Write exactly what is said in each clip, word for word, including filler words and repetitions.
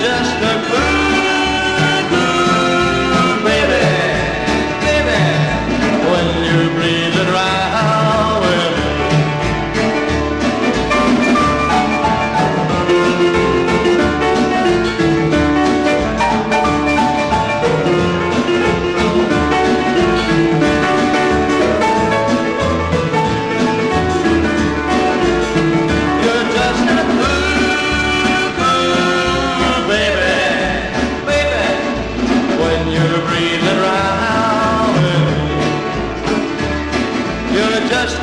just a cuckoo, baby, baby, when you're breathing round with me. You're just a cuckoo, baby, baby, when you're breathing round with me. You're just a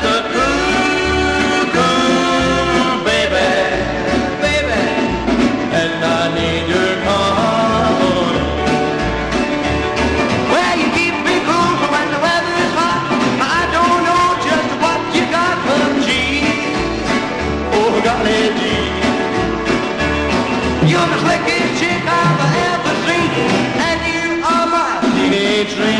cuckoo, baby, baby, and I need your company. Well, you keep me cool when the weather is hot. I don't know just what you got, but gee, oh golly gee, you're the slickest chick I've ever seen, and you are my teenage dream.